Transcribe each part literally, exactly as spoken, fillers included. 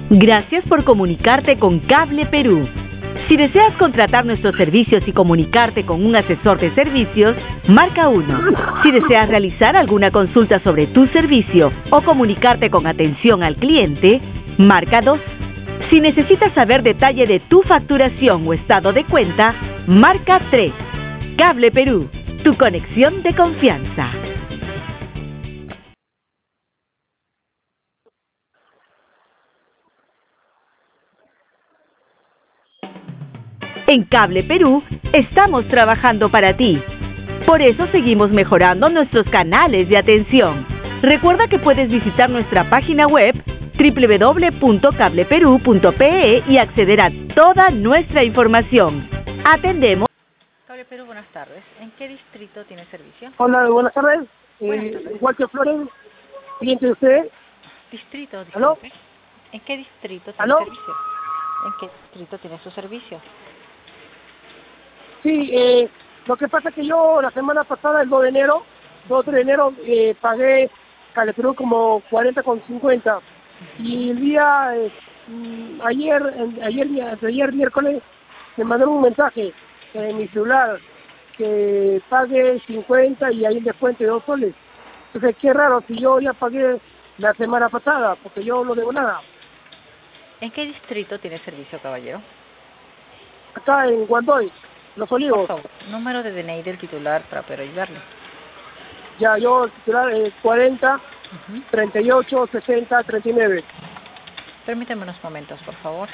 Gracias por comunicarte con Cable Perú. Si deseas contratar nuestros servicios y comunicarte con un asesor de servicios, marca uno. Si deseas realizar alguna consulta sobre tu servicio o comunicarte con atención al cliente, marca dos. Si necesitas saber detalle de tu facturación o estado de cuenta, marca tres. Cable Perú, tu conexión de confianza. En Cable Perú estamos trabajando para ti. Por eso seguimos mejorando nuestros canales de atención. Recuerda que puedes visitar nuestra página web doble u doble u doble u punto cable perú punto pe e y acceder a toda nuestra información. Atendemos. Cable Perú, buenas tardes. ¿En qué distrito tiene servicio? Hola, buenas tardes. Buenas Eh, tardes. Walter Flores, cliente de usted. Distrito, ¿Aló? disculpe. ¿En qué distrito tiene ¿Aló? servicio? ¿En qué distrito tiene su servicio? Sí, eh, lo que pasa es que yo la semana pasada, el dos de enero, dos de enero, eh, pagué Cable Perú como cuarenta con cincuenta. Y el día, eh, mm, ayer, en- ayer, ayer miércoles, me mandaron un mensaje en mi celular que pague cincuenta y hay un descuento de dos soles. Entonces, qué raro, si yo ya pagué la semana pasada, porque yo no debo nada. ¿En qué distrito tiene servicio, caballero? Acá en Guandoy, Los Por Olivos. favor, número de D N I del titular para poder ayudarle. Ya, yo titular eh, cuarenta, Ujú. treinta y ocho, sesenta, treinta y nueve. Permítame unos momentos, por favor.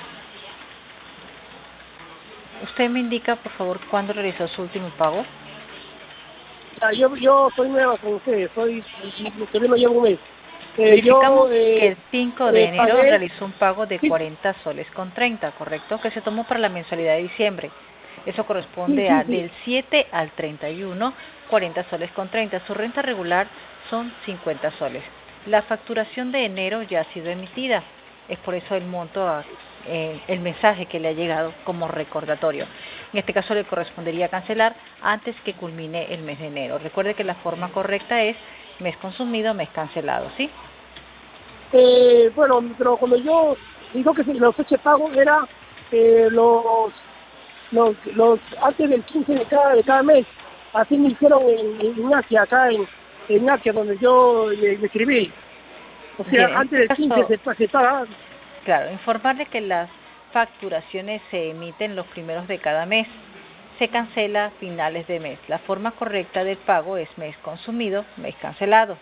¿Usted me indica, por favor, cuándo realizó su último pago? Ya, yo, yo soy nueva con ustedes, soy, todavía no llevo un mes. Eh, Verificamos yo, eh, que el cinco de eh, enero pagué- realizó un pago de Sí. cuarenta soles con treinta, ¿correcto? Que se tomó para la mensualidad de diciembre. Eso corresponde Sí, sí, a sí. del siete al treinta y uno, cuarenta soles con treinta. Su renta regular son cincuenta soles. La facturación de enero ya ha sido emitida. Es por eso el monto, a, eh, el mensaje que le ha llegado como recordatorio. En este caso le correspondería cancelar antes que culmine el mes de enero. Recuerde que la forma correcta es mes consumido, mes cancelado, ¿sí? Eh, bueno, pero cuando yo digo que los fecha de pago era eh, los, los, los antes del quince de cada, de cada mes. Así me hicieron en, en Asia, acá en, en Asia, donde yo le, le escribí. O sea, Bien, en antes del este quince caso, se, se paga. claro, informarle que las facturaciones se emiten los primeros de cada mes. Se cancela a finales de mes. La forma correcta del pago es mes consumido, mes cancelado.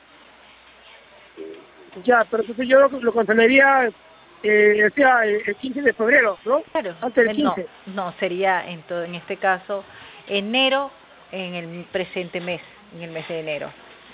Ya, pero entonces yo lo, lo cancelaría, eh, o sea, el, el quince de febrero, ¿no? Claro, Antes del eh, no, quince. no, sería en, todo, en este caso enero en el presente mes, en el mes de enero.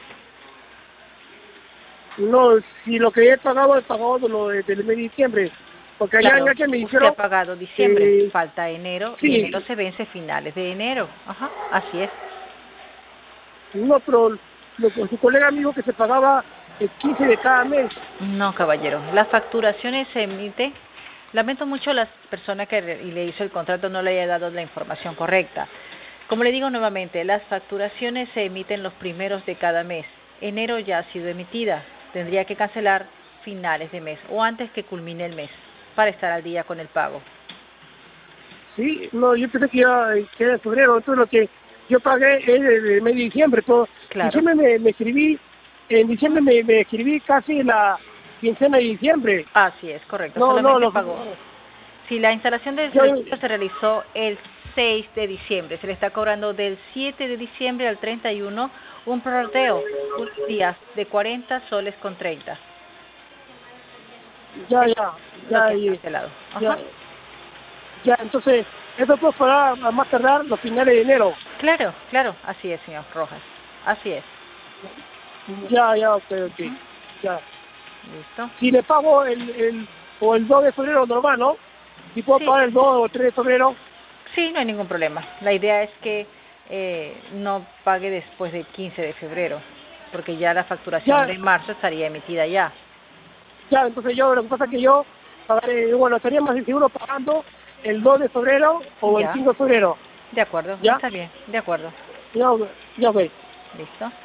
No, si lo que he pagado, he pagado de lo de- del mes de diciembre. Porque allá Claro, en Asia me usted dijeron, ha pagado diciembre, eh, falta enero y sí, enero se vence finales de enero. Ajá, así es. no, pero lo, su colega me dijo que se pagaba el quince de cada mes. No, caballero, las facturaciones se emiten. Lamento mucho a las personas que re- y le hizo el contrato no le haya dado la información correcta. Como le digo nuevamente, las facturaciones se emiten los primeros de cada mes. Enero ya ha sido emitida. Tendría que cancelar finales de mes o antes que culmine el mes para estar al día con el pago. Sí, no, yo pensé que iba que era en febrero, entonces lo que yo pagué es el mes de diciembre. Todo. Claro. Diciembre me, me escribí, en diciembre me, me escribí casi la quincena de diciembre. Así es, correcto. No, no, Solamente no. pagó. Si la instalación del Yo, servicio se realizó el seis de diciembre, se le está cobrando del siete de diciembre al treinta y uno un prorrateo, unos días de cuarenta soles con treinta. ya, Es ya, lo ya, que es ya, cancelado. ya, Ajá. ya, entonces, eso puedo pagar a más tardar los finales de enero. Claro, claro, así es, señor Rojas. Así es. Ya, ya, ok, ok, Ujú. ya. ¿Listo? Si le pago el, el, o el dos de febrero normal, ¿no? Si puedo Sí. pagar el dos o tres de febrero, Sí, no hay ningún problema. La idea es que eh, no pague después del quince de febrero, porque ya la facturación ya, de marzo estaría emitida ya. ya, entonces yo, lo que pasa es que yo, pagaré, bueno, estaría más seguro pagando el dos de febrero o el Ya, cinco de febrero, de acuerdo, ¿ya? está bien, de acuerdo. Ya, ya, ok. ¿Listo?